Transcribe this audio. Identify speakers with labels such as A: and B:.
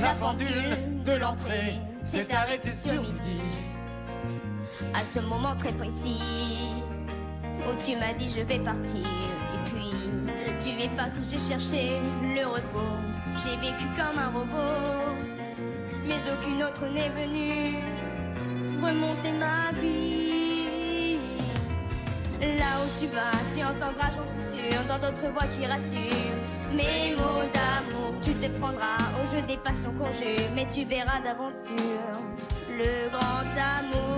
A: La pendule de l'entrée s'est arrêtée sur midi.
B: À ce moment très précis où tu m'as dit je vais partir. Et puis tu es parti, j'ai cherché le repos. J'ai vécu comme un robot, mais aucune autre n'est venue remonter ma vie. Là où tu vas, tu entendras, j'en suis sûre, dans d'autres voix qui rassurent. Mes mots d'amour, tu te prendras au jeu des passions qu'on jure, mais tu verras d'aventure le grand amour.